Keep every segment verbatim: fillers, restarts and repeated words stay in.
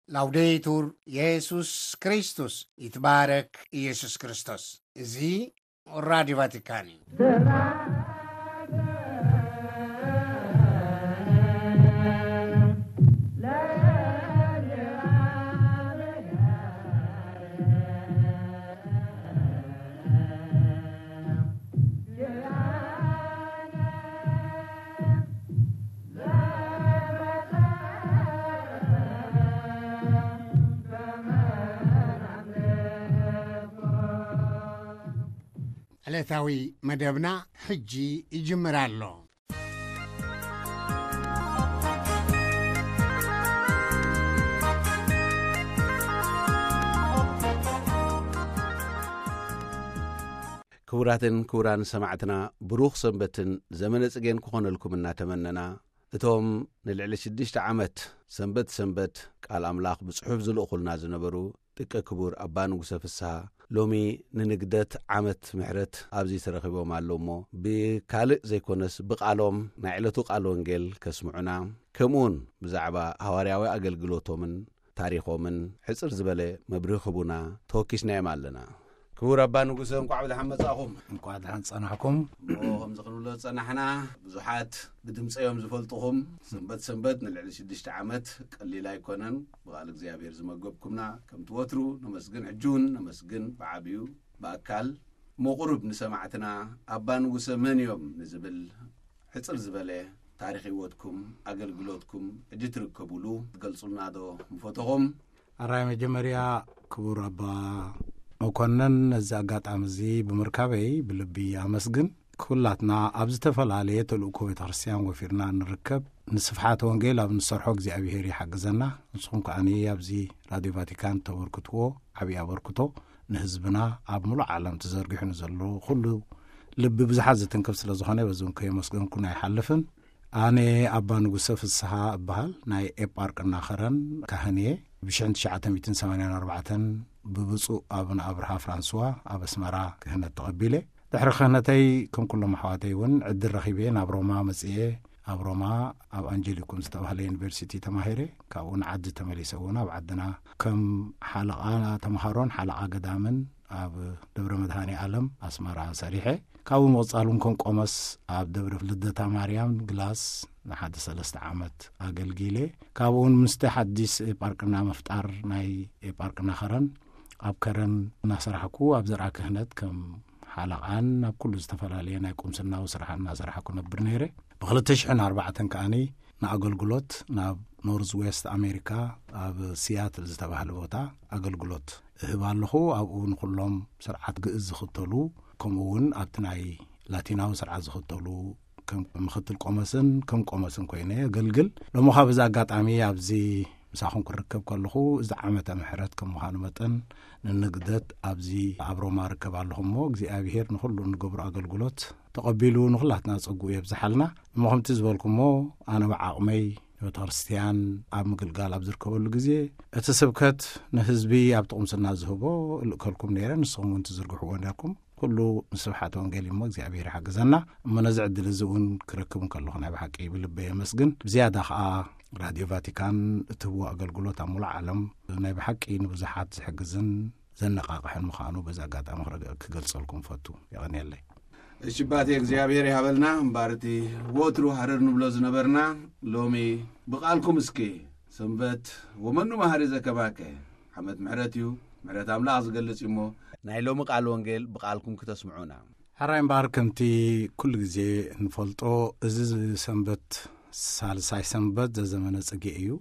ላውዴቱር ኢየሱስ ክርስቶስ ይትባረክ ኢየሱስ ክርስቶስ። እዚ ራዲዮ ቫቲካን እዩ። ዕለታዊ መደብና ሕጂ ይጅምራሎ። ክቡራትን ክቡራን ሰማዕትና ብሩኽ ሰንበትን ዘመነ ጽጌን ክኾነልኩም እናተመነና እቶም ንልዕሊ ሽዱሽተ ዓመት ሰንበት ሰንበት ቃል ኣምላኽ ብጽሑፍ ዝልእኹልና ዝነበሩ ጥቀ ክቡር ኣባ ንጉሰ ፍስሓ ሎሚ ንንግደት ዓመት ምሕረት ኣብዚ ተረኺቦም ኣለዉ እሞ ብካልእ ዘይኮነስ ብቓሎም ናይ ዕለቱ ቃል ወንጌል ከስምዑና ከምኡውን ብዛዕባ ሃዋርያዊ ኣገልግሎቶምን ታሪኾምን ሕፅር ዝበለ መብርሂ ክቡና ተወኪስናዮም ኣለና። ክቡር ኣባ ንጉሰ እንኳዕ ብድሓን መጻኹም። እንኳዕ ድሓን ጸናሕኩም። ከም ዝኽንብሎ ጸናሕና ብዙሓት ብድምፀዮም ዝፈልጥኹም ሰንበት ሰንበት ንልዕሊ ሽዱሽተ ዓመት ቀሊል ኣይኮነን። ብቓል እግዚኣብሔር ዝመገብኩምና ከም ትወትሩ ነመስግን። ሕጁን ነመስግን ብዓብዩ ብኣካል ምቑሩብ ንሰማዕትና ኣባ ንጉሰ መን እዮም ንዝብል ሕፅር ዝበለ ታሪኽ ህይወትኩም ኣገልግሎትኩም እጅ ትርከቡሉ ትገልጹልና ዶ ምፈተኹም? ኣራይ መጀመርያ ክቡር ኣባ መኮነን እዚ ኣጋጣሚ እዚ ብምርካበይ ብልቢ ኣመስግን። ኩላትና ኣብ ዝተፈላለየ ተልእኮ ቤተ ክርስቲያን ወፊርና ንርከብ ንስፍሓት ወንጌል ኣብ ንሰርሖ እግዚኣብሔር ይሓግዘና። ንስኹም ከዓኒ ኣብዚ ራድዮ ቫቲካን ተበርክትዎ ዓብዪ ኣበርክቶ ንህዝብና ኣብ ሙሉእ ዓለም ተዘርጊሑ ንዘሎ ኩሉ ልቢ ብዙሓት ዝትንክፍ ስለ ዝኾነ በዚውን ከየመስገንኩና ኣይሓልፍን። ኣነ ኣባ ንጉሰ ፍስሓ እበሃል ናይ ኤጳርቅና ኸረን ካህን እየ። ብሽሕን ትሽዓተ ሚእትን ሰማንያን ኣርባዕተን ብብፁእ ኣቡነ ኣብርሃ ፍራንስዋ ኣብ ኣስመራ ክህነት ተቐቢለ። ድሕሪ ክህነተይ ከም ኩሎም ኣሕዋተይ እውን ዕድል ረኺበ ናብ ሮማ መጽአ። ኣብ ሮማ ኣብ ኣንጀሊኩም ዝተባህለ ዩኒቨርሲቲ ተማሂረ። ካብኡ ንዓዲ ተመሊሰ እውን ኣብ ዓድና ከም ሓለቓ ተምሃሮን ሓለቓ ገዳምን ኣብ ደብረ መድሃኒ ዓለም ኣስመራ ሰሪሐ። ካብኡ ምቕጻሉን ከም ቆመስ ኣብ ደብረ ልደታ ማርያም ግላስ ንሓደ ሰለስተ ዓመት ኣገልጊለ። ካብኡን ምስተ ሓዲስ ኤጳርቅና መፍጣር ናይ ኤጳርቅና ኸረን ኣብ ከረን እናሰራሕኩ ኣብ ዘርዓ ክህነት ከም ሓለቓን ኣብ ኩሉ ዝተፈላለየ ናይ ቁምስናዊ ስራሕ እናሰራሕኩ ነብር ነይረ። ብክልተ ሽሕን ኣርባዕተን ከዓኒ ንኣገልግሎት ናብ ኖርዝ ዌስት ኣሜሪካ ኣብ ሲያትል ዝተባህለ ቦታ ኣገልግሎት እህብ ኣለኹ። ኣብኡ ንኩሎም ስርዓት ግእዝ ዝኽተሉ ከምኡውን ኣብቲ ናይ ላቲናዊ ስርዓት ዝኽተሉ ከም ምኽትል ቆመስን ከም ቆመስን ኮይነ ኣገልግል። ሎሚ ኸ በዚ ኣጋጣሚ ኣብዚ ምሳኹም ክርከብ ከለኹ እዚ ዓመተ ምሕረት ከም ምዃኑ መጠን ንንግደት ኣብዚ ኣብ ሮማ ርከብ ኣለኹ እሞ እግዚኣብሔር ንኹሉ ንገብሮ ኣገልግሎት ተቐቢሉ ንኹላትና ፀጉኡ የብዝሓልና እሞ ከምቲ ዝበልኩሞ ኣነ ብዓቕመይ ቤተ ክርስቲያን ኣብ ምግልጋል ኣብ ዝርከበሉ ግዜ እቲ ስብከት ንህዝቢ ኣብ ጥቕምስና ዝህቦ ልእከልኩም ነይረ። ንስኹም እውን ትዝርግሕዎ ነርኩም ኩሉ ንስብሓት ወንጌል እሞ እግዚኣብሔር ይሓግዘና እሞ ነዚ ዕድል እዚ እውን ክረክብ ከለኹ ናይ ብሓቂ ብልበ የመስግን። ብዝያዳ ከዓ ራድዮ ቫቲካን እትህቦ ኣገልግሎት ኣብ ሙሉእ ዓለም ናይ ብሓቂ ንብዙሓት ዝሕግዝን ዘነቓቕሕን ምዃኑ በዚ ኣጋጣሚ ክገልጸልኩም ፈቱ ይቐኒየለይ። እሽባቴ እግዚኣብሔር ይሃበልና እምባርቲ ወትሩ ሃረር ንብሎ ዝነበርና ሎሚ ብቓልኩም እስኪ ሰንበት ወመኑ ማህሪ ዘከባከ ዓመት ምሕረት እዩ ምሕረት ኣምላኽ ዝገልጽ እሞ ናይ ሎሚ ቃል ወንጌል ብቓልኩም ክተስምዑና። ሓራይ እምበር ከምቲ ኩሉ ግዜ ንፈልጦ እዚ ሰንበት ሳልሳይ ሰንበት ዘዘመነ ጽጌ እዩ።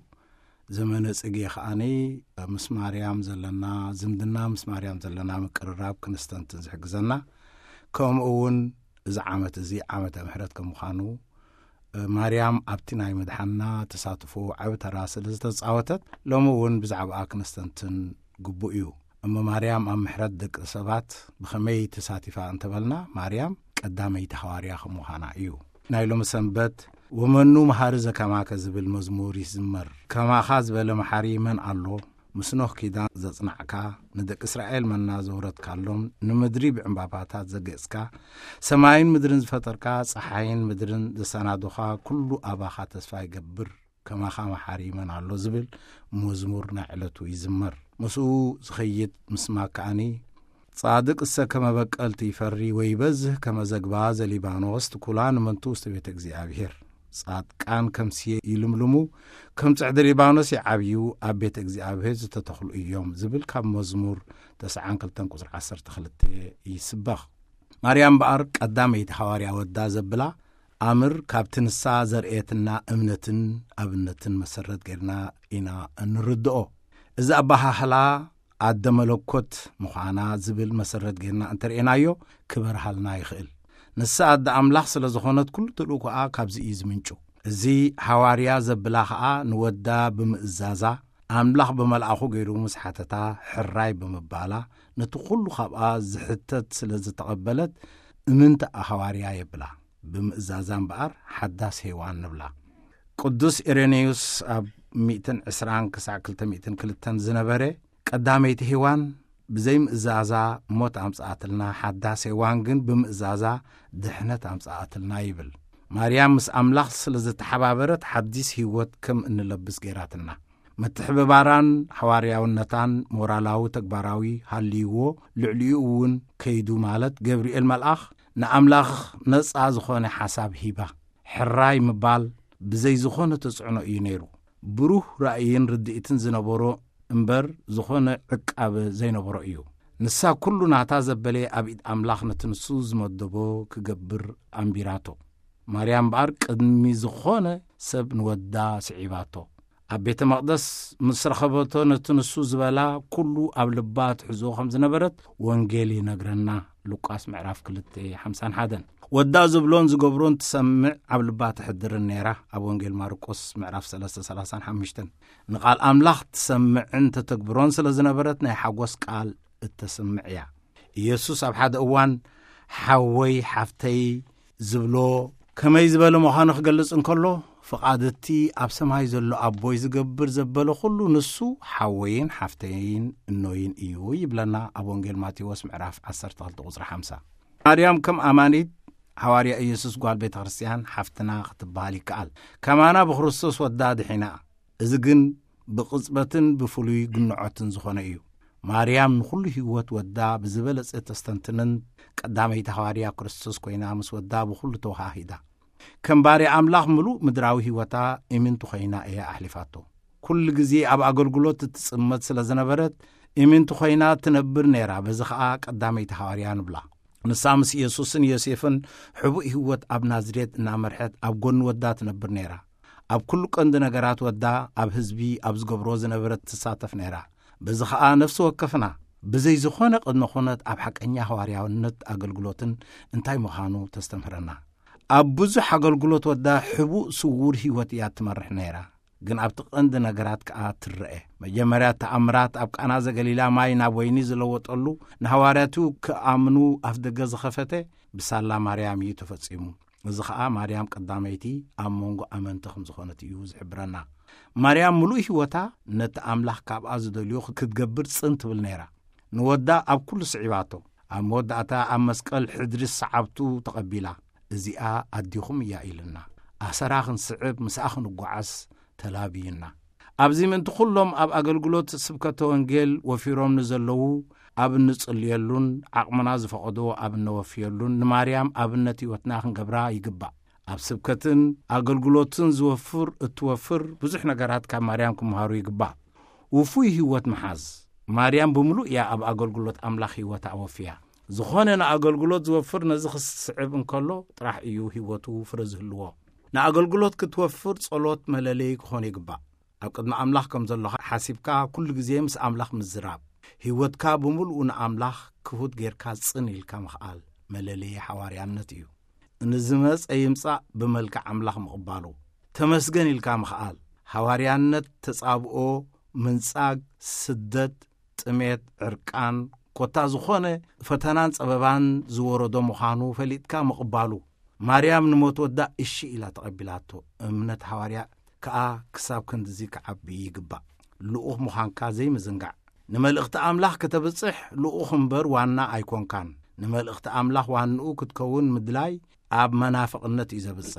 ዘመነ ጽጌ ከዓኒ ምስ ማርያም ዘለና ዝምድና ምስ ማርያም ዘለና ምቅርራብ ክንስተንትን ዝሕግዘና ከምኡ እውን እዚ ዓመት እዚ ዓመተ ምሕረት ከም ምዃኑ ማርያም ኣብቲ ናይ መድሓንና ተሳትፎ ዓብ ተራ ስለ ዝተፃወተት ሎሚ እውን ብዛዕባኣ ክንስተንትን ግቡእ እዩ። እሞ ማርያም ኣብ ምሕረት ደቂ ሰባት ብኸመይ ተሳቲፋ እንተበልና ማርያም ቀዳመይቲ ሓዋርያ ከም ምዃና እዩ። ናይ ሎሚ ሰንበት ወመኑ መሃሪ ዘከማከ ዝብል መዝሙር ይዝመር። ከማኻ ዝበለ መሓሪ መን ኣሎ ምስ ኖህ ኪዳን ዘጽናዕካ ንደቂ እስራኤል መና ዘውረድካሎም ንምድሪ ብዕምባባታት ዘገጽካ ሰማይን ምድርን ዝፈጠርካ ፀሓይን ምድርን ዘሰናዶኻ ኩሉ ኣባኻ ተስፋ ይገብር كما خام حريمن الله زبل مزمورنا علتو يزمر مسو زخيت مسما كاني صادق السا كما بقلت يفري ويبزه كما زغبا زليبانوس كلان منتوس بيت اغزيابير صادقان كم سي يلملمو كم صعد ليبانوس يعبيو ابيت اغزيابير تتخلو يوم زبل كم مزمور تسعان كلتن قصر عشر تخلت يسبخ مريم بار قداميت حواريا ودا زبلا امر كابتنسا زرئتنا امنتن ابنتن مسرت غيرنا انا انردو اذا ابها حلا عدملكوت مخانا زبل مسرت غيرنا انترينايو كبر حالنا يخل نسعد املاح سلازخونت كل تلوكا كابزي يزمنچو زي حواريا زبلا خا نودا بمزازا املاح بملأخو غيرو مسحتتا حراي بمبالا نتقول خبا زحتت سلاز تقبلت منت حواريا يبلا بمزازان بار حداس هيوان نبلا قدوس إيرينيوس اب مئتين عسران كساكلت مئتين كلتن زنبره قداميت هيوان بزي مزازا موت امصاتلنا حداس هيوان جن بمزازا دحنت امصاتلنا يبل مريم مس املاح سلاز تحبابرت حديث هيوت كم انلبس غيراتنا متحبباران حوارياونتان مورالاو تكباراوي هالليو لعليون كيدو مالت جبريل ملأخ نأملاخ نصع زخونة حساب هيبا حراي مبال بزي زخونة تسعنو ينيرو بروح رأيين ردئتن زنبورو امبر زخونة عقاب زي نبورو ايو نسا كلو نعتازب بلي ابيد املاخ نتنسوز مدبو كجبر امبيراتو مريم بار قدمي زخونة سب نودا سعيباتو أبيت مقدس مصر خبطو نتنسو زبالا كلو أبلبات حزو خمز نبرت وانجيلي نقرنا لوقاس معراف كلتي حمسان حدن ودا زبلون زقبرون تسمع أبلبات حدر النيرة أبو انجيل ماركوس معراف سلاسة سلاسان حمشتن نقال أملاخ تسمع انت تكبرون سلاسة نبرتنا يحقوس قال التسمع يا يسوس أبحاد أوان حوي حفتي زبلو كما يزبالو مخانخ قلس انكالو فقادتي أبسماي زلو أبوي زقبر زبالو خلو نسو حوين حفتين النوين إيو يبلنا أبو انجيل ماتيوس معراف عصر تغلط غزر حمسة مريم كم أمانيد حواري يسوس قال بيت خرسيان حفتنا خطبالي كال كمانا بخرسوس وداد حنا إذن بقصبتن بفلوي قنعتن زخونا إيو مريم نخلو هيوت ودا بزبالس اتستنتنن قدامي حواري كريستوس كوينا مس ودا بخلو توحاهيدا كم باري أملاخ ملو مدراوي هيوتا إمن تخينا إيا أحلفاتو كل جزي أب أقولقلوت تسمت سلازنبرت إمن تخينا تنبر نيرا بزخاء قدامي تحواريان بلا نسامس يسوسن يوسيفن حبو هيوت أب نازريت نامرحت أب قن ودا تنبر نيرا أب كل قند نقرات ودا أب هزبي أب زقبروز نبرت تساتف نيرا بزخاء نفسه وكفنا بزي زخونة قد نخونت أب حق أنيا حواريان أقولقلوتن انتاي مخانو تستمرنا أبوز حقل قلوت ودا حبو سوور هيوت ياتمرح نيرا جن أبتق عند نجارات كأت الرئة مجمرات تأمرات أبق أنا زقليلا ماي نابويني زلوت قلو نهواراتو كأمنو أفدق زخفته بسالة مريم يتفصيمو زخاء مريم قداميتي أمونغو أمن تخم زخونتي يوز عبرنا مريم ملو هيوتا نتأملح كاب أزدليوخ كتقبر سنت بالنيرا نودا أب كل صعيباتو أم ودعتا أم مسكال حدرس صعبتو تقبيلا زيا أديهم يا إلنا أسراخن صعب مساخن قعس تلابينا أبزي من تخلهم أب أقلقلوت سبكة وانجيل وفيروم نزلو أب نصليلون عقمنا زفقدو أب نوفيلون نماريام أب نتي وتناخن قبرا يقبع أب سبكتن أقلقلوتن زوفر اتوفر بزح نقرات كا مريم كمهارو يقبع وفوي هوت محاز مريم بملو يا أب أقلقلوت أملاخي وتعوفيا زخوننا أقلقلوت زوفر نزخ الصعب انكالو طرح إيو هيوتو فرزهلوه نا أقلقلوت كتوفر صلوت ملاليك خون يقبع أو قدما أملاخ كم زلو حاسبكا كل جزيه مس أملاخ مزراب هيوتكا بملو نا أملاخ كهود غيركا صني الكا مخال ملالي حواريان نتيو نزمز أيمسا بملكا أملاخ مقبالو تمسغن الكا مخال حواريان نت تصابقو منساق سدد تميت عرقان كوتا زخونه فتنان صببان زوردو مخانو فليتكا مقبالو مريم نموت ودا اشي الى تقبلاتو امنت حواريا كا كساب كندزي كعبي يقبا لؤخ مخانكا زي مزنقع نملئخت املاح كتبصح لؤخ مبر وانا ايكون كان نملئخت املاح وانو كتكون مدلاي اب منافقنت اذا بصح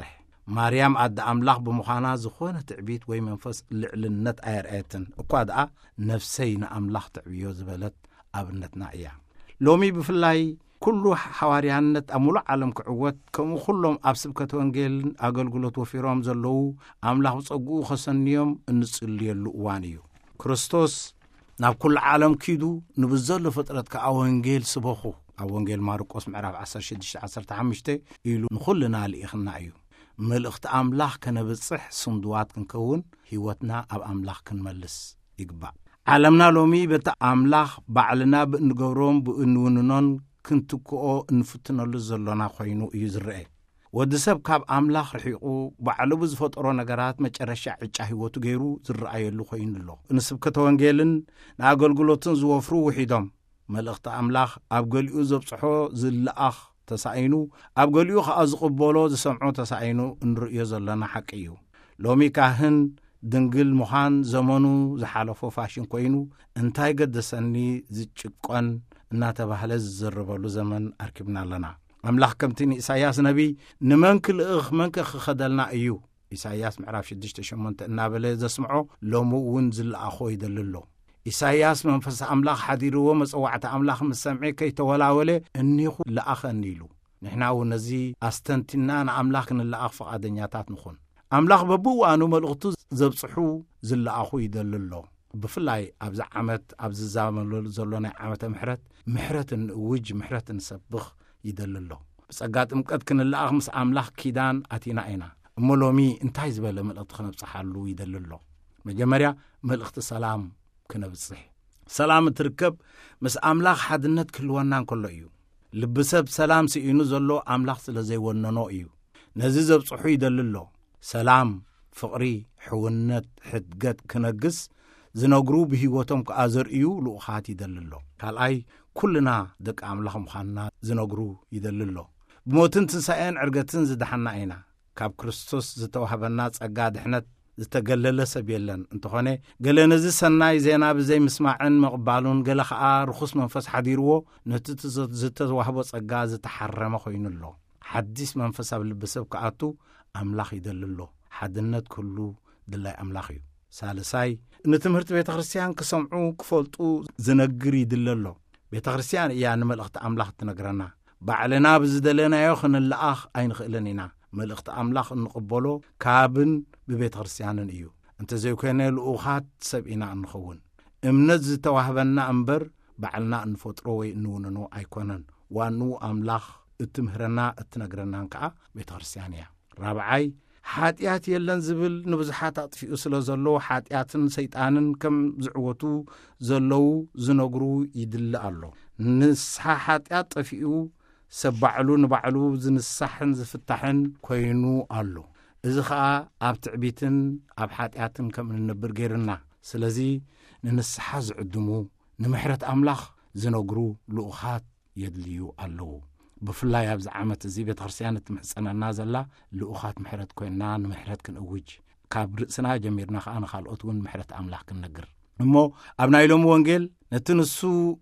ማርያም ኣደ ኣምላኽ ብምዃና ዝኾነ ትዕቢት ወይ መንፈስ ልዕልነት ኣይርአየትን እኳ ደኣ ነፍሰይ ንኣምላኽ ትዕብዮ ዝበለት ኣብነትና እያ ሎሚ ብፍላይ ኩሉ ሓዋርያነት ኣብ ሙሉእ ዓለም ክዕወት ከምኡ ኩሎም ኣብ ስብከተ ወንጌልን ኣገልግሎት ወፊሮም ዘለዉ ኣምላኽ ብጸጉኡ ኸሰንዮም እንጽልየሉ እዋን እዩ ክርስቶስ ናብ ኩሉ ዓለም ኪዱ ንብዘሎ ፍጥረት ከዓ ወንጌል ስበኹ ኣብ ወንጌል ማርቆስ ምዕራፍ ዓሰርተ ሽዱሽተ ዓሰርተ ሓሙሽተ ኢሉ ንኹልና ልኢኽና እዩ መልእኽቲ ኣምላኽ ከነብጽሕ ስንድዋት ክንከውን ህይወትና ኣብ ኣምላኽ ክንመልስ ይግባእ ዓለምና ሎሚ በቲ ኣምላኽ ባዕልና ብእንገብሮም ብእንውንኖን ክንትክኦ እንፍትነሉ ዘሎና ኮይኑ እዩ ዝርአ ወዲ ሰብ ካብ ኣምላኽ ርሒቑ ባዕሉ ብዝፈጠሮ ነገራት መጨረሻ ዕጫ ህይወቱ ገይሩ ዝረኣየሉ ኮይኑ ኣሎ ንስብከተ ወንጌልን ንኣገልግሎትን ዝወፍሩ ውሒዶም መልእኽቲ ኣምላኽ ኣብ ገሊኡ ዘብጽሖ ዝለኣኽ ተሳኢኑ ኣብ ገሊኡ ከዓ ዝቕበሎ ዝሰምዖ ተሳኢኑ እንርእዮ ዘለና ሓቂ እዩ ሎሚ ካህን ድንግል ምዃን ዘመኑ ዝሓለፎ ፋሽን ኮይኑ እንታይ ገደሰኒ ዝጭቆን እናተባህለ ዝዘረበሉ ዘመን ኣርኪብና ኣለና ኣምላኽ ከምቲ ንኢሳይያስ ነቢ ንመን ክልእኽ መን ክኸደልና እዩ ኢሳይያስ ምዕራፍ ሽዱሽተ ሸሞንተ እናበለ ዘስምዖ ሎሚ እውን ዝለኣኾ ይደልሎ ኢሳይያስ መንፈስ ኣምላኽ ሓዲርዎ መጽዋዕቲ ኣምላኽ ምስ ሰምዐ ከይተወላወለ እኒኹ ለኣኸኒ ኢሉ ንሕና እውን ነዚ ኣስተንቲና ንኣምላኽ ክንለኣኽ ፈቓደኛታት ንኹን ኣምላኽ በብእዋኑ መልእኽቱ ዘብጽሑ ዝለኣኹ ይደልሎ ብፍላይ ኣብዚ ዓመት ኣብ ዝዛመለሉ ዘሎ ናይ ዓመተ ምሕረት ምሕረት እንእውጅ ምሕረት እንሰብኽ ይደልሎ ብጸጋ ጥምቀት ክንለኣኽ ምስ ኣምላኽ ኪዳን ኣቲና ኢና እሞ ሎሚ እንታይ ዝበለ መልእኽቲ ክነብጽሓሉ ይደልሎ መጀመርያ መልእኽቲ ሰላም ክነብጽሕ ሰላም እትርከብ ምስ ኣምላኽ ሓድነት ክህልወና እንከሎ እዩ ልቢ ሰብ ሰላም ስኢኑ ዘሎ ኣምላኽ ስለ ዘይወነኖ እዩ ነዚ ዘብጽሑ ይደልሎ ሰላም ፍቕሪ ሕውነት ሕድገት ክነግስ ዝነግሩ ብህይወቶም ከዓ ዘርእዩ ልኡኻት ይደልሎ ካልኣይ ኩልና ደቂ ኣምላኽ ምዃንና ዝነግሩ ይደልሎ ብሞትን ትንሣኤን ዕርገትን ዝደሓና ኢና ካብ ክርስቶስ ዝተዋህበና ጸጋ ድሕነት ዝተገለለ ሰብ የለን እንተኾነ ገለ ነዚ ሰናይ ዜና ብዘይ ምስማዕን መቕባሉን ገለ ከዓ ርኹስ መንፈስ ሓዲርዎ ነቲ ዝተዋህቦ ጸጋ ዝተሓረመ ኮይኑሎ ሓዲስ መንፈስ ኣብ ልቢ ሰብ ከኣቱ ኣምላኽ ይደልሎ ሓድነት ኩሉ ድላይ ኣምላኽ እዩ ሳልሳይ ንትምህርቲ ቤተ ክርስቲያን ክሰምዑ ክፈልጡ ዝነግር ይድለሎ ቤተ ክርስቲያን እያ ንመልእኽቲ ኣምላኽ ትነግረና ባዕልና ብዝደለናዮ ክንለኣኽ ኣይንኽእልን ኢና መልእኽቲ ኣምላኽ እንቕበሎ ካብን ብቤተ ክርስቲያንን እዩ እንተዘይኮነ ልኡኻት ሰብ ኢና እንኸውን እምነት ዝተዋህበና እምበር ባዕልና እንፈጥሮ ወይ እንውንኖ ኣይኮነን ዋኑ ኣምላኽ እትምህረና እትነግረናን ከዓ ቤተ ክርስቲያን እያ ራብዓይ ሓጢአት የለን ዝብል ንብዙሓት ኣጥፊኡ ስለ ዘሎ ሓጢአትን ሰይጣንን ከም ዝዕወቱ ዘለዉ ዝነግሩ ይድለ ኣሎ ንስሓ ሓጢአት ጠፊኡ ሰብ ባዕሉ ንባዕሉ ዝንሳሕን ዝፍታሕን ኮይኑ ኣሎ እዚ ከዓ ኣብ ትዕቢትን ኣብ ሓጢአትን ከም እንነብር ገይርና ስለዚ ንንስሓ ዝዕድሙ ንምሕረት ኣምላኽ ዝነግሩ ልኡኻት የድልዩ ኣለዉ ብፍላይ ኣብዚ ዓመት እዚ ቤተ ክርስቲያን እትምሕፀነና ዘላ ልኡኻት ምሕረት ኮይና ንምሕረት ክንእውጅ ካብ ርእስና ጀሚርና ከዓ ንኻልኦት እውን ምሕረት ኣምላኽ ክንነግር እሞ ኣብ ናይ ሎሚ ወንጌል ነቲ ንሱ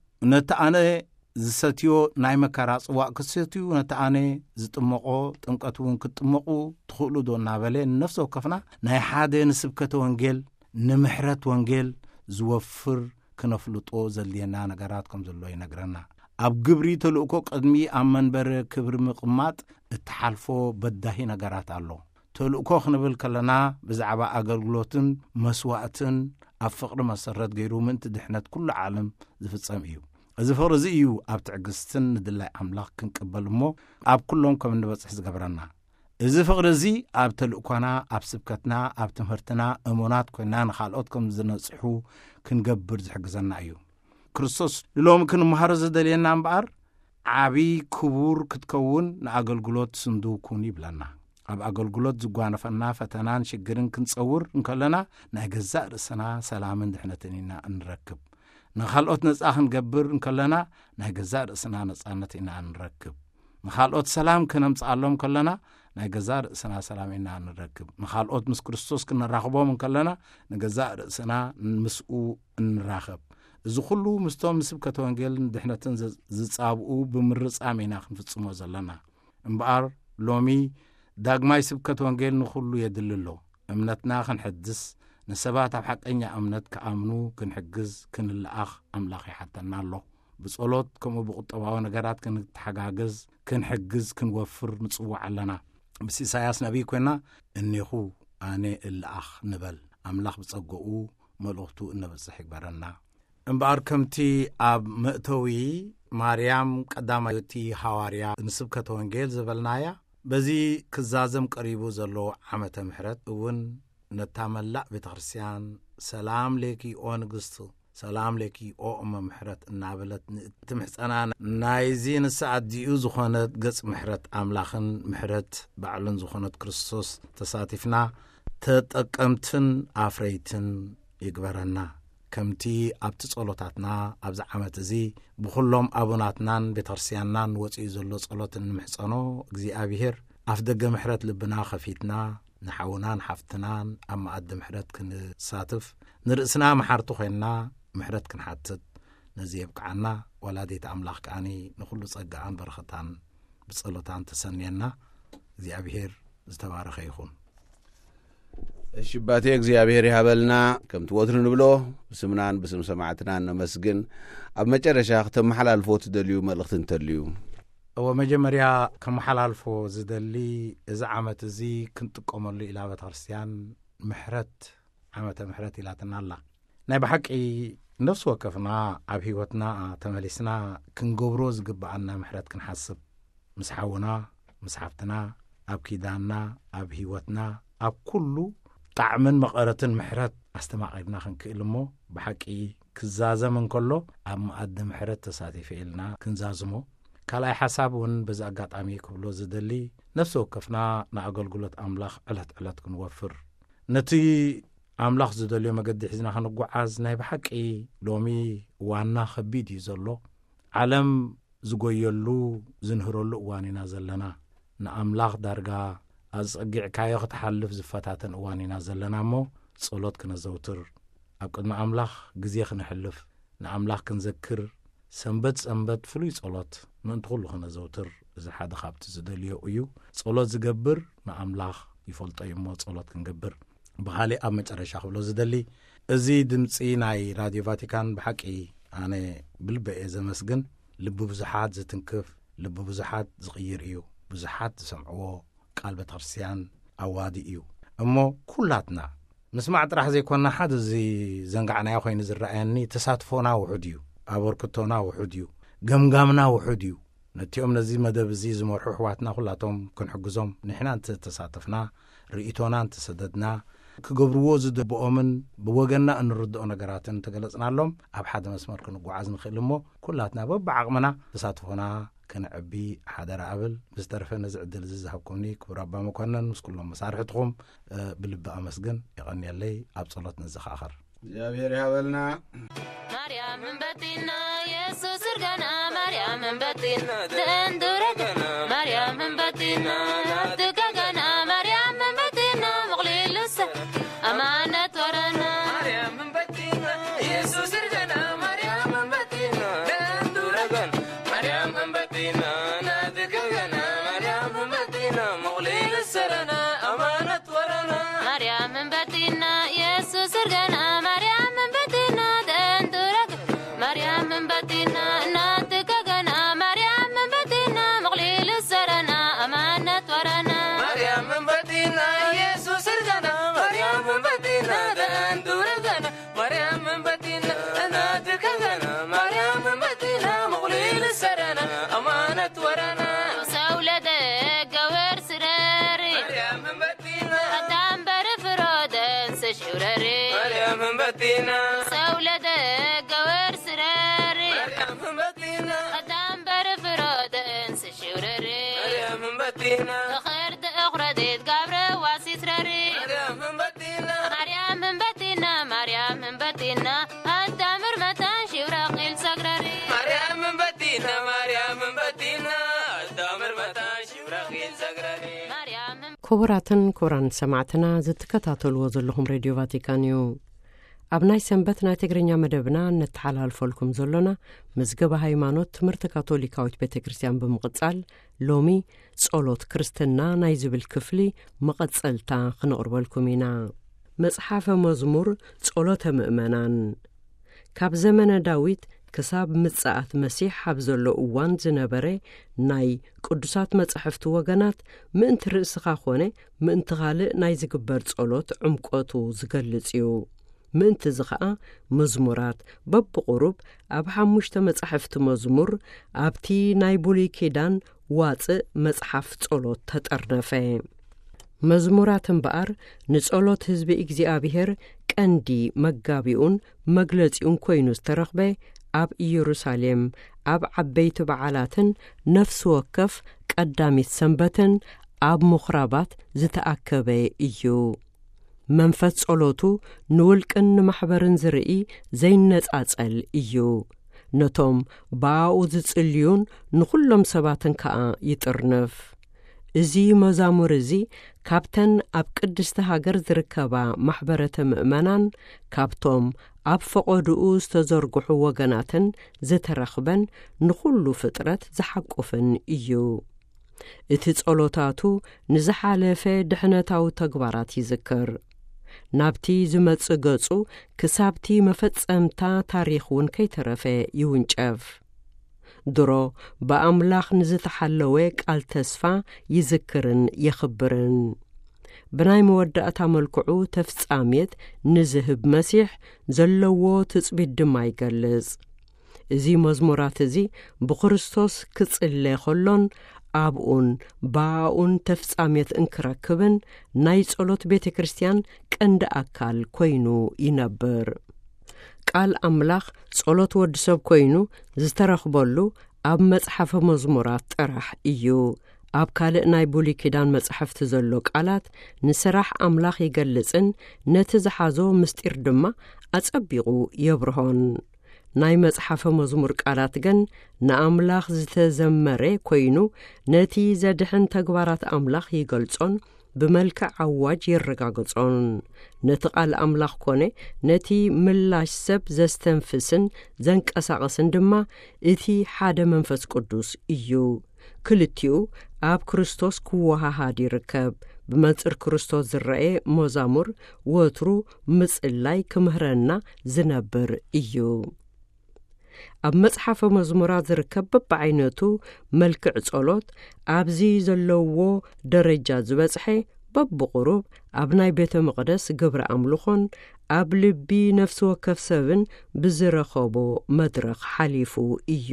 ነቲ ኣነ ዝሰትዮ ናይ መከራ ጽዋእ ክሰትዩ ነቲ ኣነ ዝጥመቆ ጥምቀት እውን ክትጥመቁ ትኽእሉ ዶ እናበለ ንነፍሲ ወከፍና ናይ ሓደ ንስብከተ ወንጌል ንምሕረት ወንጌል ዝወፍር ክነፍልጦ ዘልየና ነገራት ከም ዘሎ ይነግረና ኣብ ግብሪ ተልእኮ ቅድሚ ኣብ መንበረ ክብሪ ምቕማጥ እትሓልፎ በዳሂ ነገራት ኣሎ ተልእኮ ክንብል ከለና ብዛዕባ ኣገልግሎትን መስዋዕትን ኣብ ፍቕሪ መሰረት ገይሩ ምንቲ ድሕነት ኩሉ ዓለም ዝፍጸም እዩ እዚ ፍቕሪ እዚ እዩ ኣብ ትዕግስትን ንድላይ ኣምላኽ ክንቅበል እሞ ኣብ ኩሎም ከም እንበጽሕ ዝገብረና እዚ ፍቕሪ እዚ ኣብ ተልእኮና ኣብ ስብከትና ኣብ ትምህርትና እሙናት ኮይና ንኻልኦት ከም ዝነጽሑ ክንገብር ዝሕግዘና እዩ ክርስቶስ ሎሚ ክንመሃሮ ዘደልየና እምበኣር ዓብይ ክቡር ክትከውን ንኣገልግሎት ስንዱው ኩን ይብለና ኣብ ኣገልግሎት ዝጓነፈና ፈተናን ሽግርን ክንጸውር እንከለና ናይ ገዛእ ርእስና ሰላምን ድሕነትን ኢና እንረክብ ንኻልኦት ነጻ ክንገብር እንከለና ናይ ገዛእ ርእስና ነጻነት ኢና እንረክብ ንኻልኦት ሰላም ክነምጽኣሎም ከለና ናይ ገዛእ ርእስና ሰላም ኢና እንረክብ ንኻልኦት ምስ ክርስቶስ ክንራኽቦም እንከለና ንገዛእ ርእስና ምስኡ እንራኸብ እዚ ኩሉ ምስቶም ስብከተ ወንጌልን ድሕነትን ዝጻብኡ ብምርጻም ኢና ክንፍጽሞ ዘለና እምበኣር ሎሚ ዳግማይ ስብከት ወንጌል ንኹሉ የድልሎ እምነትና ክንሕድስ ንሰባት ኣብ ሓቀኛ እምነት ከኣምኑ ክንሕግዝ ክንልኣኽ ኣምላኽ ይሓተና ኣሎ ብጸሎት ከምኡ ብቁጠባዊ ነገራት ክንተሓጋገዝ ክንሕግዝ ክንወፍር ንጽዋዕ ኣለና ምስ ኢሳያስ ነቢይ ኮይና እኒኹ ኣነ እልኣኽ ንበል ኣምላኽ ብጸገኡ መልእኽቱ እነበጽሕ ይግበረና እምበኣር ከምቲ ኣብ መእተዊ ማርያም ቀዳማይቲ ሐዋርያ ንስብከተ ወንጌል ዝበልናያ በዚ ክዛዘም ቀሪቡ ዘሎ ዓመተ ምሕረት እውን ነታመላእ ቤተ ክርስቲያን ሰላም ለኪ ኦ ንግሥቲ ሰላም ለኪ ኦ እመ ምሕረት እናበለት ትምሕፀና ናይዚ ንሰዓዲኡ ዝኾነት ገጽ ምሕረት ኣምላኽን ምሕረት ባዕሉን ዝኾነት ክርስቶስ ተሳቲፍና ተጠቀምትን ኣፍረይትን ይግበረና ከምቲ ኣብቲ ጸሎታትና ኣብዚ ዓመት እዚ ብኹሎም ኣቡናትናን ቤተ ክርስቲያንናን ወፂኡ ዘሎ ጸሎትን ንምሕፀኖ እግዚኣብሔር ኣፍ ደገ ምሕረት ልብና ኸፊትና ንሓውናን ሓፍትናን ኣብ መኣዲ ምሕረት ክንሳትፍ ንርእስና መሓርቲ ኮይንና ምሕረት ክንሓትት ነዚ የብቅዓና ወላዲት ኣምላኽ ከዓኒ ንኹሉ ጸጋኣን በረኸታን ብጸሎታን ተሰንየና እግዚኣብሔር ዝተባረኸ ይኹን ሽባቴ እግዚአብሔር ይሃበልና ከም ትወትሩ ንብሎ ብስምናን ብስም ሰማዕትናን ነመስግን ኣብ መጨረሻ ከተመሓላልፎ ትደልዩ መልእኽት እንተልዩ እወ መጀመርያ ከመሓላልፎ ዝደሊ እዚ ዓመት እዚ ክንጥቀመሉ ኢላ ቤተ ክርስቲያን ምሕረት ዓመተ ምሕረት ኢላትና ኣላ ናይ ብሓቂ ነፍሲ ወከፍና ኣብ ህይወትና ተመሊስና ክንገብሮ ዝግባአና ምሕረት ክንሓስብ ምስ ሓውና ምስ ሓፍትና ኣብ ኪዳንና ኣብ ህይወትና ኣብ ኩሉ ጣዕምን መቐረትን ምሕረት ኣስተማቒድና ክንክእል እሞ ብሓቂ ክዛዘም እንከሎ ኣብ መኣዲ ምሕረት ተሳቲፈ ኢልና ክንዛዝሞ ካልኣይ ሓሳብ እውን በዚ ኣጋጣሚ ክብሎ ዝደሊ ነፍሲ ወከፍና ንኣገልግሎት ኣምላኽ ዕለት ዕለት ክንወፍር ነቲ ኣምላኽ ዝደልዮ መገዲ ሒዝና ክንጓዓዝ ናይ ብሓቂ ሎሚ ዋና ከቢድ እዩ ዘሎ ዓለም ዝጎየሉ ዝንህረሉ እዋን ኢና ዘለና ንኣምላኽ ዳርጋ ኣጸጊዕካዮ ክትሓልፍ ዝፈታተን እዋን ኢና ዘለና እሞ ጸሎት ክነዘውትር ኣብ ቅድሚ ኣምላኽ ግዜ ክንሕልፍ ንኣምላኽ ክንዘክር ሰንበት ሰንበት ፍሉይ ጸሎት ምእንቲ ኩሉ ክነዘውትር እዚ ሓደ ካብቲ ዝደልዮ እዩ ጸሎት ዝገብር ንኣምላኽ ይፈልጦ እዩ እሞ ጸሎት ክንገብር ብኻሊእ ኣብ መጨረሻ ክብሎ ዝደሊ እዚ ድምፂ ናይ ራድዮ ቫቲካን ብሓቂ ኣነ ብልበየ ዘመስግን ልቢ ብዙሓት ዝትንክፍ ልቢ ብዙሓት ዝቕይር እዩ ብዙሓት ዝሰምዕዎ ቃል ቤተ ክርስቲያን ኣዋዲ እዩ እሞ ኩላትና ምስማዕ ጥራሕ ዘይኮንና ሓደ እዚ ዘንጋዕናዮ ኮይኑ ዝረኣየኒ ተሳትፎና ውሑድ እዩ ኣበርክቶና ውሑድ እዩ ገምጋምና ውሑድ እዩ ነቲኦም ነዚ መደብ እዚ ዝመርሑ ኣሕዋትና ኩላቶም ክንሕግዞም ንሕና እንተተሳተፍና ርእቶና እንተሰደድና ክገብርዎ ዝድብኦምን ብወገንና እንርድኦ ነገራትን ተገለጽናሎም ኣብ ሓደ መስመር ክንጓዓዝ ንኽእል እሞ ኩላትና በብዓቕምና ተሳትፎና ክንዕቢ ሓደራ ኣብል ብዝተረፈ ነዚ ዕድል እዚ ዝሃብኩምኒ ክቡር ኣባ መኮነን ምስ ኩሎም መሳርሕትኩም ብልቢ ኣመስግን ይቐኒየለይ ኣብ ጸሎት ንዝኸኣኸር እግዚአብሔር ይሃበልና ማርያም እንበቲና ኢየሱስ እርጋና ማርያም እንበቲና ተንዱረገና ማርያም እንበቲና ትከገና ማርያም እንበቲና መቕሊልሰ ኣማነት ወረና ማርያም እንበቲና ኢየሱስ እርጋና ማርያም እንበቲና ተንዱረገና ማርያም እንበቲና ትከገና ማርያም እንበቲና መቕሊልሰ ረና ኣማነት ወረና ማርያም እንበቲና ኢየሱስ እርጋና Batina Saula de Gower Sirari Batina Adam Barafroden Sishurari Batina Khair de Akhradit Gabra Wasisrari Batina Maryam Batina Maryam Batina Adam Matan Shuraqil Sagrari Maryam Batina Maryam Batina Adam Matan Shuraqil Sagrari كبراتن كوران سمعتنا زتكتاتل وزلهم راديو فاتيكانيو ኣብናይ ሰንበት ናይ ትግርኛ መደብና ነተሓላልፈልኩም ዘሎና መዝገበ ሃይማኖት ትምህርቲ ካቶሊካዊት ቤተክርስቲያን ብምቕጻል ሎሚ ጸሎት ክርስትና ናይ ዝብል ክፍሊ መቐጸልታ ክነቕርበልኩም ኢና። መጽሓፈ መዝሙር ጸሎተ ምእመናን ካብ ዘመነ ዳዊት ክሳብ ምጽኣት መሲሕ ኣብ ዘሎ እዋን ዝነበረ ናይ ቅዱሳት መጻሕፍቲ ወገናት ምእንቲ ርእስኻ ኾነ ምእንቲ ካልእ ናይ ዝግበር ጸሎት ዕምቆቱ ዝገልጽ እዩ። ምእንቲ ዝኸዓ መዝሙራት በብቑሩብ ኣብ ሓሙሽተ መጻሕፍቲ መዝሙር ኣብቲ ናይ ብሉይ ኪዳን ዋጽእ መጽሓፍ ጸሎት ተጠርነፈ። መዝሙራት እምበኣር ንጸሎት ህዝቢ እግዚኣብሔር ቀንዲ መጋቢኡን መግለጺኡን ኮይኑ ዝተረኽበ ኣብ ኢየሩሳሌም ኣብ ዓበይቲ በዓላትን ነፍሲ ወከፍ ቀዳሚት ሰንበትን ኣብ ምኽራባት ዝተኣከበ እዩ። መንፈስ ጸሎቱ ንውልቅን ንማሕበርን ዝርኢ ዘይነጻጸል እዩ። ነቶም ባኡ ዝጽልዩን ንኹሎም ሰባትን ከዓ ይጥርንፍ። እዚ መዛሙር እዚ ካብተን ኣብ ቅድስቲ ሃገር ዝርከባ ማሕበረተ ምእመናን ካብቶም ኣብ ፈቐድኡ ዝተዘርግሑ ወገናትን ዝተረኽበን ንኹሉ ፍጥረት ዝሓቁፍን እዩ። እቲ ጸሎታቱ ንዝሓለፈ ድሕነታዊ ተግባራት ይዝክር። ናብቲ ዝመጽእ ገጹ ክሳብቲ መፈጸምታ ታሪኽ እውን ከይተረፈ ይውንጨፍ። ድሮ ብኣምላኽ ንዝተሓለወ ቃል ተስፋ ይዝክርን የኽብርን። ብናይ መወዳእታ መልክዑ ተፍጻሜት ንዝህብ መሲሕ ዘለዎ ትጽቢት ድማ ይገልጽ። እዚ መዝሙራት እዚ ብክርስቶስ ክጽለ ኸሎን ኣብኡን ባኡን ተፍጻሜት እንክረክብን ናይ ጸሎት ቤተ ክርስቲያን ቀንዲ ኣካል ኮይኑ ይነብር። ቃል ኣምላኽ ጸሎት ወዲ ሰብ ኮይኑ ዝተረኽበሉ ኣብ መጽሓፈ መዝሙራት ጥራሕ እዩ። ኣብ ካልእ ናይ ብሉይ ኪዳን መጽሕፍቲ ዘሎ ቃላት ንስራሕ ኣምላኽ ይገልጽን ነቲ ዝሓዞ ምስጢር ድማ ኣጸቢቑ የብርሆን። ናይ መጽሓፈ መዝሙር ቃላት ግን ንኣምላኽ ዝተዘመረ ኮይኑ ነቲ ዘድሕን ተግባራት ኣምላኽ ይገልጾን ብመልክዕ ኣዋጅ ይረጋገጾን። ነቲ ቃል ኣምላኽ ኮነ ነቲ ምላሽ ሰብ ዘስተንፍስን ዘንቀሳቐስን ድማ እቲ ሓደ መንፈስ ቅዱስ እዩ። ክልቲኡ ኣብ ክርስቶስ ክወሃሃድ ይርከብ። ብመንጽር ክርስቶስ ዝረአ መዛሙር ወትሩ ምጽላይ ክምህረና ዝነብር እዩ። ኣብ መጽሓፈ መዝሙራት ዝርከብ በብዓይነቱ መልክዕ ጸሎት ኣብዚ ዘለዎ ደረጃ ዝበጽሐ በብቑሩብ ኣብ ናይ ቤተ መቕደስ ግብሪ ኣምልኾን ኣብ ልቢ ነፍሲ ወከፍ ሰብን ብዝረኸቦ መድረኽ ሓሊፉ እዩ።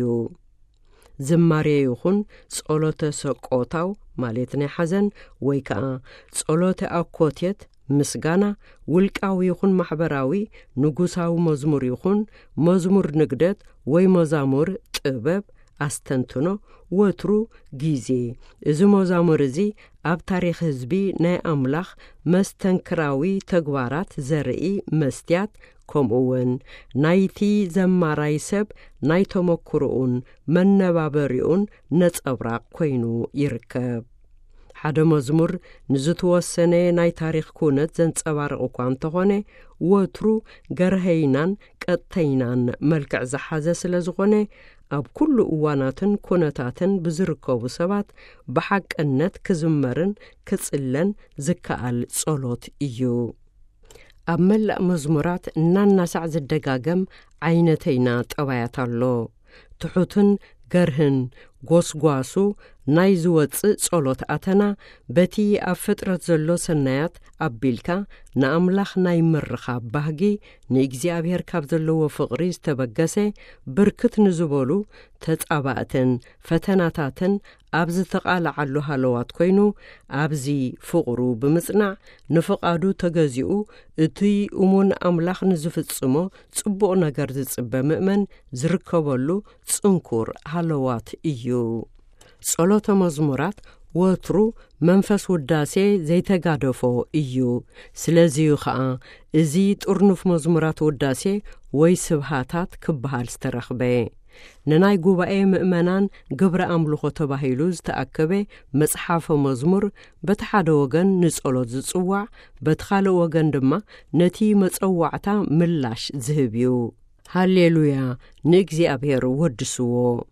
ዝማሬ ይኹን ጸሎተ ሰቆታው ማለት ናይ ሓዘን ወይ ከዓ ጸሎተ ኣኮቴት ምስጋና ውልቃዊ ይኹን ማሕበራዊ ንጉሳዊ መዝሙር ይኹን መዝሙር ንግደት ወይ መዛሙር ጥበብ ኣስተንትኖ ወትሩ ጊዜ እዚ መዛሙር እዚ ኣብ ታሪኽ ህዝቢ ናይ ኣምላኽ መስተንክራዊ ተግባራት ዘርኢ መስትያት ከምኡውን ናይቲ ዘማራይ ሰብ ናይ ተመክሮኡን መነባበሪኡን ነጸብራቕ ኮይኑ ይርከብ። ሓደ መዝሙር ንዝተወሰነ ናይ ታሪኽ ኩነት ዘንጸባርቕ እኳ እንተኾነ ወትሩ ገርሀይናን ቀጥተይናን መልክዕ ዝሓዘ ስለ ዝኾነ ኣብ ኩሉ እዋናትን ኩነታትን ብዝርከቡ ሰባት ብሓቅነት ክዝመርን ክጽለን ዝከኣል ጸሎት እዩ። ኣብ መላእ መዝሙራት እናናሳዕ ዝደጋገም ዓይነተይና ጠባያት ኣሎ። ትሑትን ገርህን ጐስጓሱ ናይ ዝወፅእ ጸሎት ኣተና በቲ ኣብ ፍጥረት ዘሎ ሰናያት ኣቢልካ ንኣምላኽ ናይ ምርኻብ ባህጊ ንእግዚኣብሔር ካብ ዘለዎ ፍቕሪ ዝተበገሰ ብርክት ንዝበሉ ተጻባእትን ፈተናታትን ኣብ ዝተቓልዓሉ ሃለዋት ኮይኑ ኣብዚ ፍቕሩ ብምጽናዕ ንፍቓዱ ተገዚኡ እቲ እሙን ኣምላኽ ንዝፍጽሞ ጽቡቕ ነገር ዝጽበ ምእመን ዝርከበሉ ጽንኩር ሃለዋት እዩ። ጸሎተ መዝሙራት ወትሩ መንፈስ ውዳሴ ዘይተጋደፎ እዩ። ስለዚዩ ኸዓ እዚ ጥርኑፍ መዝሙራት ውዳሴ ወይ ስብሃታት ክበሃል ዝተረኽበ ንናይ ጉባኤ ምእመናን ግብረ ኣምልኾ ተባሂሉ ዝተኣከበ መጽሓፈ መዝሙር በቲ ሓደ ወገን ንጸሎት ዝጽዋዕ በቲ ካልእ ወገን ድማ ነቲ መጸዋዕታ ምላሽ ዝህብ እዩ። ሃሌሉያ ንእግዚአብሔር ወድስዎ።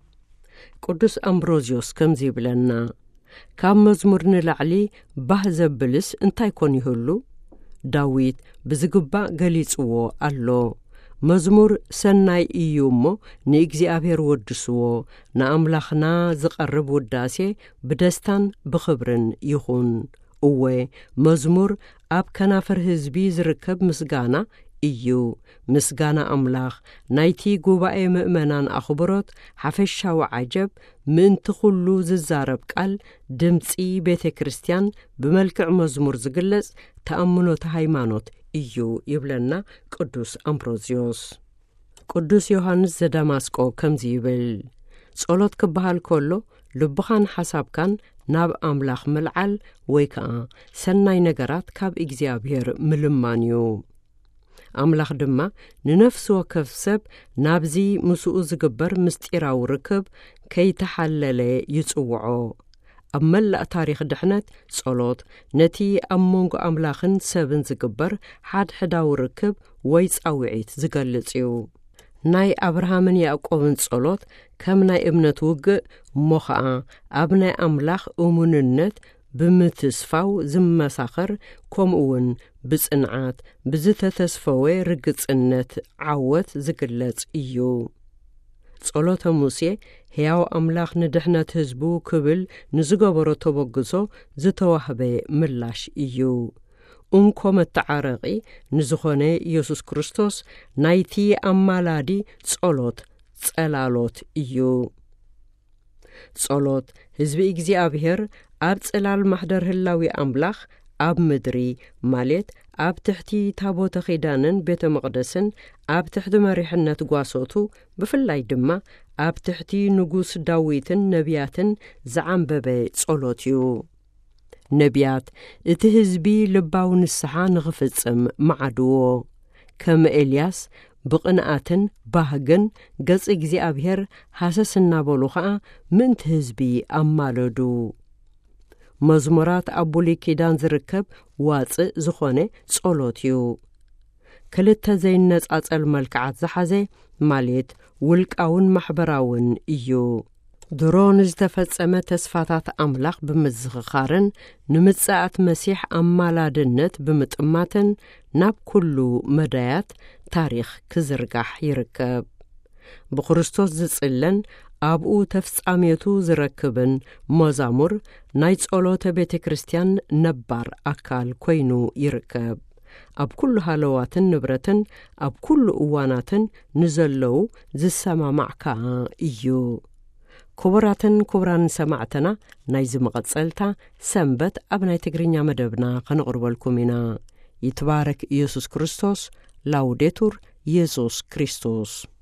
ቅዱስ ኣምብሮዚዮስ ከምዚ ይብለና ካብ መዝሙር ንላዕሊ ባህ ዘብልስ እንታይ ኮን ይህሉ? ዳዊት ብዝግባእ ገሊጽዎ ኣሎ። መዝሙር ሰናይ እዩ እሞ ንእግዚአብሔር ወድስዎ፣ ንኣምላኽና ዝቐርብ ውዳሴ ብደስታን ብኽብርን ይኹን። እወ መዝሙር ኣብ ከናፈር ህዝቢ ዝርከብ ምስጋና እዩ። ምስጋና ኣምላኽ ናይቲ ጉባኤ ምእመናን ኣኽብሮት ሓፈሻዊ ዓጀብ ምእንቲ ኩሉ ዝዛረብ ቃል ድምፂ ቤተ ክርስቲያን ብመልክዕ መዝሙር ዝግለጽ ተኣምኖተ ሃይማኖት እዩ ይብለና ቅዱስ ኣምብሮዚዮስ። ቅዱስ ዮሐንስ ዘዳማስቆ ከምዚ ይብል ጸሎት ክበሃል ከሎ ልብኻን ሓሳብካን ናብ ኣምላኽ ምልዓል ወይ ከዓ ሰናይ ነገራት ካብ እግዚኣብሔር ምልማን እዩ። ኣምላኽ ድማ ንነፍሲ ወከፍ ሰብ ናብዚ ምስኡ ዝግበር ምስጢራዊ ርክብ ከይተሓለለ ይጽውዖ። ኣብ መላእ ታሪኽ ድሕነት ጸሎት ነቲ ኣብ መንጎ ኣምላኽን ሰብን ዝግበር ሓድሕዳዊ ርክብ ወይ ጻውዒት ዝገልጽ እዩ። ናይ ኣብርሃምን ያዕቆብን ጸሎት ከም ናይ እምነት ውግእ እሞ ኸዓ ኣብ ናይ ኣምላኽ እሙንነት ብምትስፋው ዝመሳኸር ከምኡውን ብጽንዓት ብዝተተስፈወ ርግጽነት ዓወት ዝግለጽ እዩ። ጸሎተ ሙሴ ሕያው ኣምላኽ ንድሕነት ህዝቡ ክብል ንዝገበሮ ተበግሶ ዝተዋህበ ምላሽ እዩ። እንኮ መተዓረቒ ንዝኾነ ኢየሱስ ክርስቶስ ናይቲ ኣማላዲ ጸሎት ጸላሎት እዩ። ጸሎት ህዝቢ እግዚኣብሔር ኣብ ጽላል ማሕደር ህላዊ ኣምላኽ ኣብ ምድሪ ማለት ኣብ ትሕቲ ታቦተ ኺዳንን ቤተ መቕደስን ኣብ ትሕቲ መሪሕነት ጓሶቱ ብፍላይ ድማ ኣብ ትሕቲ ንጉስ ዳዊትን ነቢያትን ዝዓንበበ ጸሎት እዩ። ነቢያት እቲ ህዝቢ ልባዊ ንስሓ ንኽፍጽም መዓድዎ ከም ኤልያስ ብቕንኣትን ባህግን ገጽ እግዚኣብሔር ሃሰስ እናበሉ ኸዓ ምእንቲ ህዝቢ ኣማለዱ። መዝሙራት ኣብ ብሉይ ኪዳን ዝርከብ ዋጽእ ዝኾነ ጸሎት እዩ። ክልተ ዘይነጻጸል መልክዓት ዝሓዘ ማለት ውልቃውን ማሕበራውን እዩ። ድሮ ንዝተፈጸመ ተስፋታት ኣምላኽ ብምዝኽኻርን ንምጽኣት መሲሕ ኣማላድነት ብምጥማትን ናብ ኩሉ መዳያት ታሪኽ ክዝርጋሕ ይርከብ። ብክርስቶስ ዝጽለን ኣብኡ ተፍጻሜቱ ዝረክብን መዛሙር ናይ ጸሎተ ቤተ ክርስቲያን ነባር ኣካል ኮይኑ ይርከብ። ኣብ ኩሉ ሃለዋትን ንብረትን ኣብ ኩሉ እዋናትን ንዘለዉ ዝሰማማዕ ከዓ እዩ። ክቡራትን ክቡራን ሰማዕተና ናይ ዝመቐጸልታ ሰንበት ኣብ ናይ ትግርኛ መደብና ከነቕርበልኩም ኢና። ይትባረክ ኢየሱስ ክርስቶስ። ላውዴቱር ኢየሱስ ክርስቶስ።